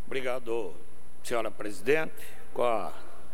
Obrigado, senhora presidente. Com a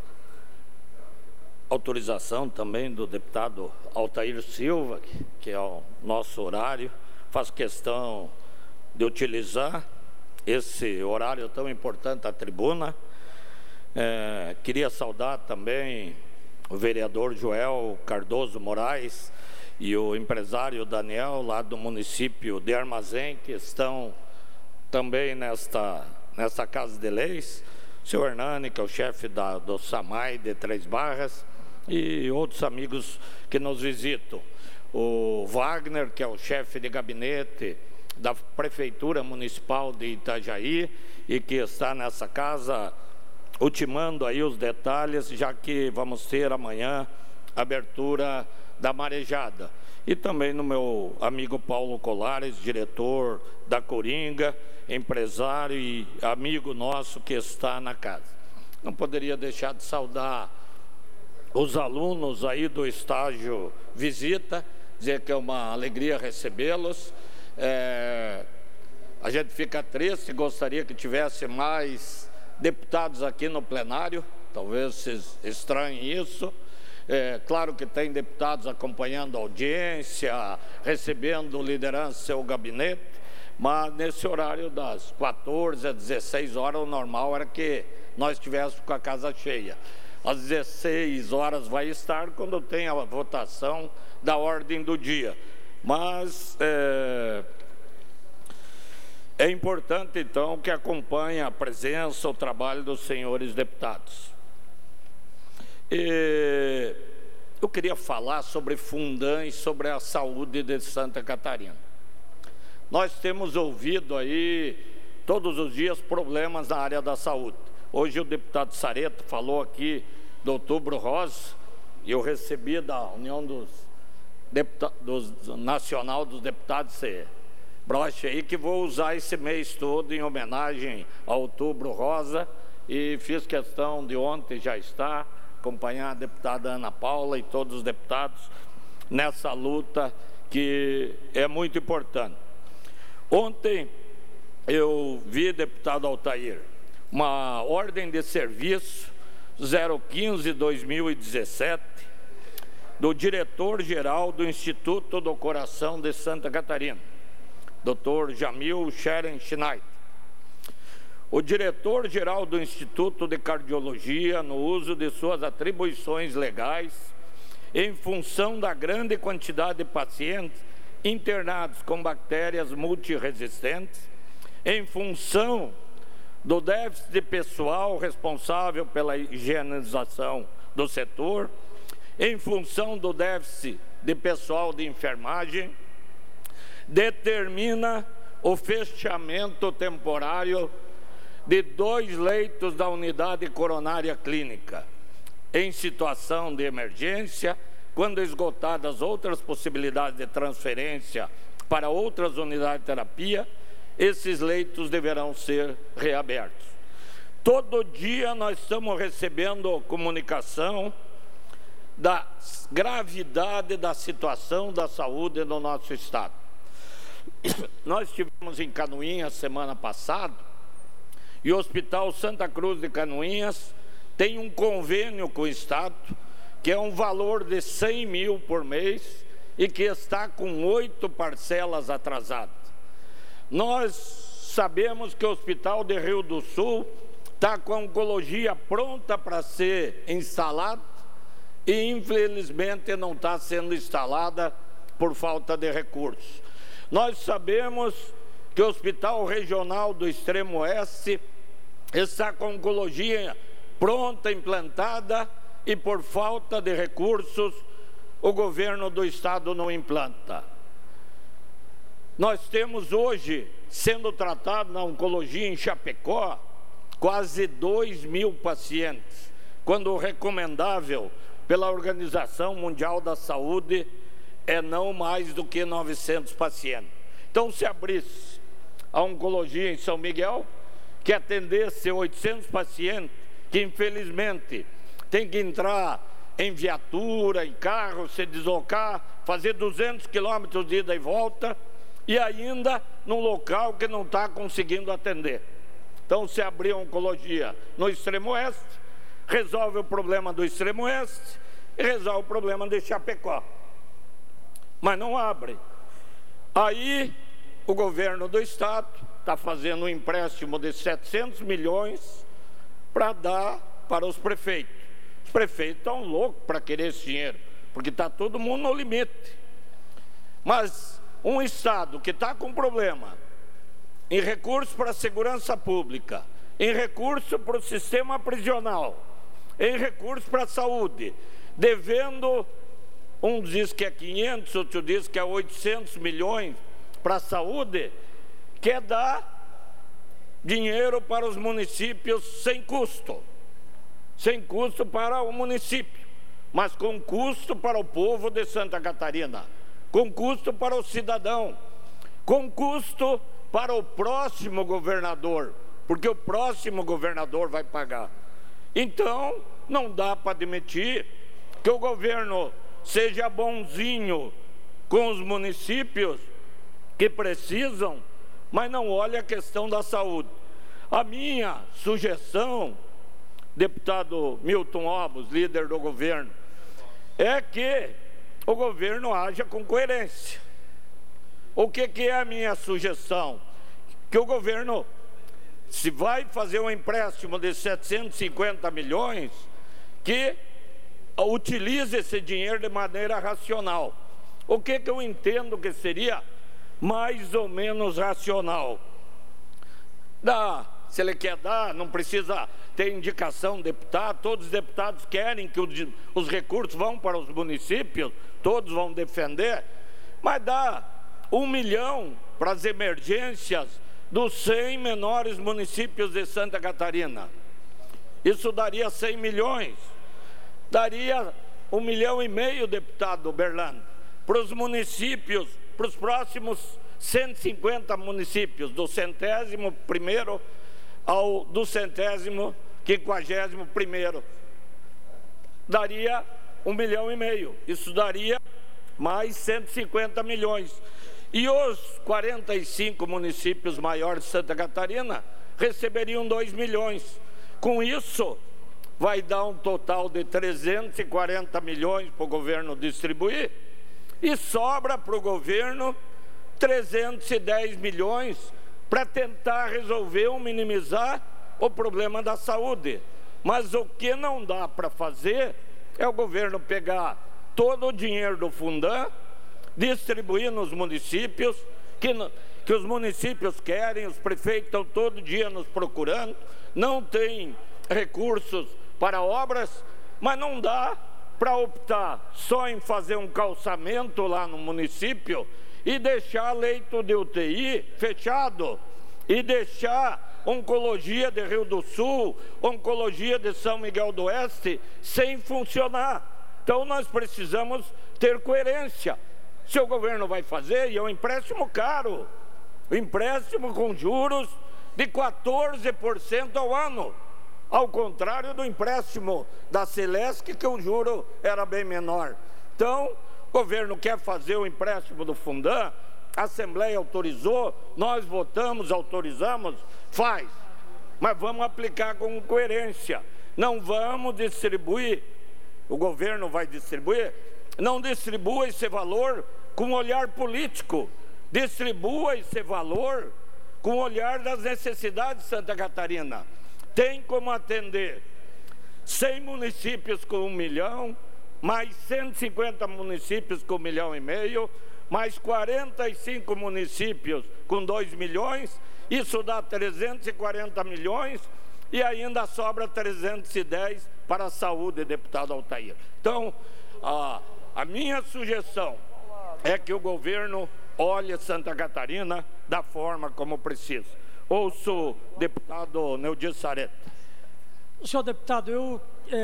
autorização também do deputado Altair Silva, que é o nosso horário, faço questão de utilizar esse horário tão importante da tribuna. Queria saudar também o vereador Joel Cardoso Moraes e o empresário Daniel, lá do município de Armazém, que estão também nesta Casa de Leis, o senhor Hernani, que é o chefe do SAMAI de Três Barras, e outros amigos que nos visitam. O Wagner, que é o chefe de gabinete da Prefeitura Municipal de Itajaí e que está nessa casa ultimando aí os detalhes, já que vamos ter amanhã a abertura da marejada. E também no meu amigo Paulo Colares, diretor da Coringa, empresário e amigo nosso que está na casa. Não poderia deixar de saudar os alunos aí do estágio visita, dizer que é uma alegria recebê-los. A gente fica triste, gostaria que tivesse mais deputados aqui no plenário, talvez vocês estranhem isso. Claro que tem deputados acompanhando a audiência, recebendo liderança do seu gabinete, mas nesse horário das 14 às 16 horas, o normal era que nós estivéssemos com a casa cheia. Às 16 horas vai estar quando tem a votação da ordem do dia. Mas é importante, então, que acompanhe a presença, o trabalho dos senhores deputados. Eu queria falar sobre Fundães, sobre a saúde de Santa Catarina. Nós temos ouvido aí, todos os dias, problemas na área da saúde. Hoje o deputado Sareta falou aqui do Outubro Rosa, e eu recebi da União Nacional dos Deputados broche aí, que vou usar esse mês todo em homenagem ao Outubro Rosa, e fiz questão de ontem já estar, acompanhar a deputada Ana Paula e todos os deputados nessa luta que é muito importante. Ontem eu vi, deputado Altair, uma ordem de serviço 015/2017 do diretor-geral do Instituto do Coração de Santa Catarina, Dr. Jamil Scherenschneider. O diretor-geral do Instituto de Cardiologia, no uso de suas atribuições legais, em função da grande quantidade de pacientes internados com bactérias multiresistentes, em função do déficit de pessoal responsável pela higienização do setor, em função do déficit de pessoal de enfermagem, determina o fechamento temporário de 2 leitos da unidade coronária clínica, em situação de emergência, quando esgotadas outras possibilidades de transferência para outras unidades de terapia, esses leitos deverão ser reabertos. Todo dia nós estamos recebendo comunicação da gravidade da situação da saúde no nosso estado. Nós estivemos em Canoinhas semana passada, e o Hospital Santa Cruz de Canoinhas tem um convênio com o Estado, que é um valor de 100 mil por mês e que está com 8 parcelas atrasadas. Nós sabemos que o Hospital de Rio do Sul está com a oncologia pronta para ser instalada e infelizmente não está sendo instalada por falta de recursos. Nós sabemos que o Hospital Regional do Extremo Oeste está com a oncologia pronta, implantada, e por falta de recursos o governo do estado não implanta. Nós temos hoje, sendo tratado na oncologia em Chapecó, quase 2.000 pacientes, quando o recomendável pela Organização Mundial da Saúde é não mais do que 900 pacientes. Então, se abrisse a oncologia em São Miguel, que atendesse 800 pacientes, que infelizmente tem que entrar em viatura, em carro, se deslocar, fazer 200 quilômetros de ida e volta, e ainda num local que não está conseguindo atender. Então, se abrir a oncologia no extremo oeste, resolve o problema do extremo oeste e resolve o problema de Chapecó. Mas não abre. Aí, o governo do estado está fazendo um empréstimo de 700 milhões para dar para os prefeitos. Os prefeitos estão loucos para querer esse dinheiro, porque está todo mundo no limite. Mas um estado que está com problema em recursos para a segurança pública, em recurso para o sistema prisional, em recurso para a saúde, devendo, um diz que é 500, outro diz que é 800 milhões para a saúde, quer dar dinheiro para os municípios sem custo para o município, mas com custo para o povo de Santa Catarina, com custo para o cidadão, com custo para o próximo governador, porque o próximo governador vai pagar. Então, não dá para admitir que o governo seja bonzinho com os municípios que precisam, mas não olha a questão da saúde. A minha sugestão, deputado Milton Obos, líder do governo, é que o governo haja com coerência. O que é a minha sugestão? Que o governo, se vai fazer um empréstimo de 750 milhões, que utilize esse dinheiro de maneira racional. O que eu entendo que seria mais ou menos racional? Se ele quer dar, não precisa ter indicação do deputado, todos os deputados querem que os recursos vão para os municípios, todos vão defender, mas dá 1 milhão para as emergências dos 100 menores municípios de Santa Catarina. Isso daria 100 milhões, daria 1,5 milhão, deputado Berlando, para os municípios, para os próximos 150 municípios, do 101º ao do 151º, daria 1,5 milhão, isso daria mais 150 milhões. E os 45 municípios maiores de Santa Catarina receberiam 2 milhões. Com isso, vai dar um total de 340 milhões para o governo distribuir, e sobra para o governo 310 milhões para tentar resolver ou minimizar o problema da saúde. Mas o que não dá para fazer é o governo pegar todo o dinheiro do Fundam, distribuir nos municípios, que os municípios querem, os prefeitos estão todo dia nos procurando, não tem recursos para obras, mas não dá para optar só em fazer um calçamento lá no município e deixar leito de UTI fechado, e deixar oncologia de Rio do Sul, oncologia de São Miguel do Oeste sem funcionar. Então nós precisamos ter coerência. Se o governo vai fazer, e é um empréstimo caro, um empréstimo com juros de 14% ao ano, ao contrário do empréstimo da Celesc, que o juro era bem menor. Então, o governo quer fazer o empréstimo do Fundam, a Assembleia autorizou, nós votamos, autorizamos, faz. Mas vamos aplicar com coerência. Não vamos distribuir, o governo vai distribuir, não distribua esse valor com olhar político, distribua esse valor com o olhar das necessidades de Santa Catarina. Tem como atender 100 municípios com 1 milhão, mais 150 municípios com 1,5 milhão, mais 45 municípios com 2 milhões, isso dá 340 milhões, e ainda sobra 310 para a saúde, deputado Altair. Então, a minha sugestão é que o governo olhe Santa Catarina da forma como precisa. Ouço o deputado Neudi Sareta. Senhor deputado, eu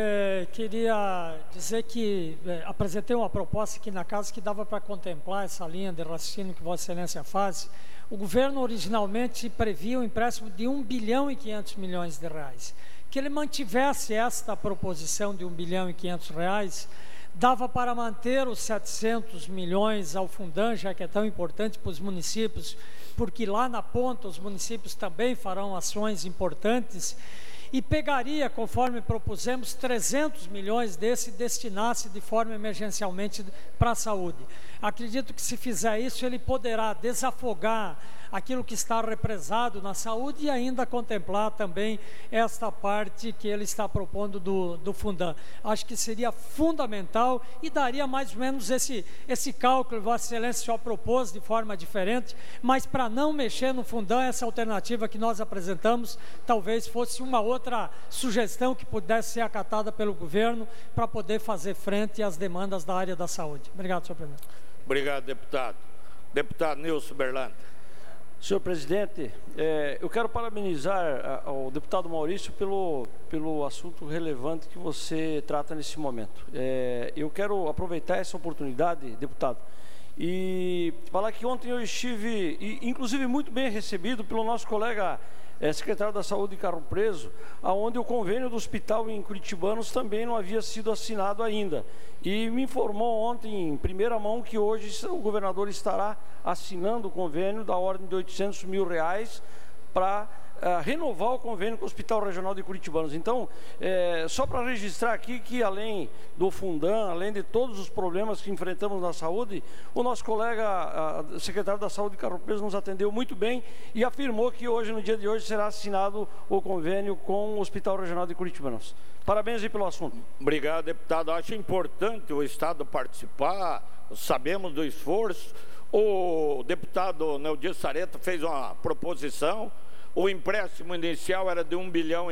queria dizer que apresentei uma proposta aqui na casa que dava para contemplar essa linha de raciocínio que Vossa Excelência faz. O governo originalmente previa um empréstimo de 1 bilhão e 500 milhões de reais. Que ele mantivesse esta proposição de 1 bilhão e 500 reais, Dava para manter os 700 milhões ao Fundan, já que é tão importante para os municípios, porque lá na ponta os municípios também farão ações importantes, e pegaria, conforme propusemos, 300 milhões desse e destinasse de forma emergencialmente para a saúde. Acredito que se fizer isso, ele poderá desafogar aquilo que está represado na saúde e ainda contemplar também esta parte que ele está propondo do Fundan. Acho que seria fundamental e daria mais ou menos esse cálculo, Vossa Excelência só propôs de forma diferente, mas para não mexer no Fundan, essa alternativa que nós apresentamos, talvez fosse uma outra sugestão que pudesse ser acatada pelo governo para poder fazer frente às demandas da área da saúde. Obrigado, senhor presidente. Obrigado, deputado. Deputado Nilson Berlandi. Senhor presidente, eu quero parabenizar ao deputado Maurício pelo assunto relevante que você trata nesse momento. Eu quero aproveitar essa oportunidade, deputado, e falar que ontem eu estive, inclusive, muito bem recebido pelo nosso colega secretário da Saúde, Carlos Preso, aonde o convênio do hospital em Curitibanos também não havia sido assinado ainda. E me informou ontem, em primeira mão, que hoje o governador estará assinando o convênio da ordem de R$800 mil para renovar o convênio com o Hospital Regional de Curitibanos. Então, só para registrar aqui que, além do Fundan, além de todos os problemas que enfrentamos na saúde, o nosso colega secretário da Saúde, Carlos Preso, nos atendeu muito bem e afirmou que hoje, no dia de hoje, será assinado o convênio com o Hospital Regional de Curitibanos. Parabéns aí pelo assunto. Obrigado, deputado. Acho importante o Estado participar, sabemos do esforço. O deputado Neudi Sareta fez uma proposição. O empréstimo inicial era de 1,5 bilhão,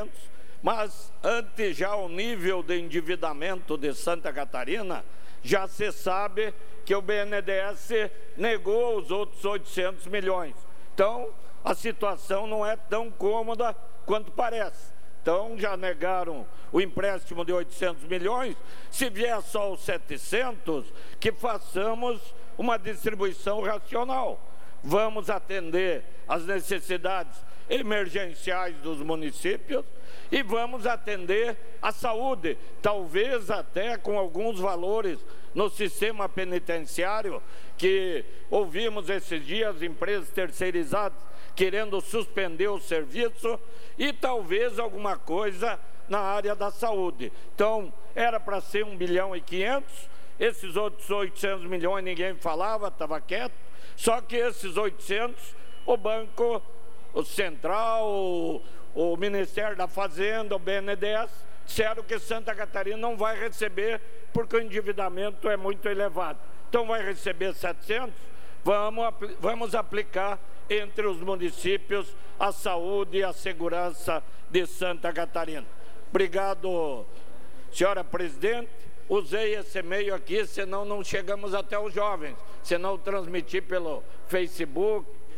mas ante já o nível de endividamento de Santa Catarina, já se sabe que o BNDES negou os outros 800 milhões. Então, a situação não é tão cômoda quanto parece. Então, já negaram o empréstimo de 800 milhões. Se vier só os 700, que façamos uma distribuição racional. Vamos atender às necessidades emergenciais dos municípios e vamos atender a saúde, talvez até com alguns valores no sistema penitenciário, que ouvimos esses dias empresas terceirizadas querendo suspender o serviço, e talvez alguma coisa na área da saúde. Então, era para ser 1,5 bilhão, esses outros 800 milhões ninguém falava, estava quieto. Só que esses 800, o Banco Central, o Ministério da Fazenda, o BNDES, disseram que Santa Catarina não vai receber porque o endividamento é muito elevado. Então vai receber 700, vamos aplicar entre os municípios a saúde e a segurança de Santa Catarina. Obrigado, senhora presidente. Usei esse e-mail aqui, senão não chegamos até os jovens, senão transmitir pelo Facebook,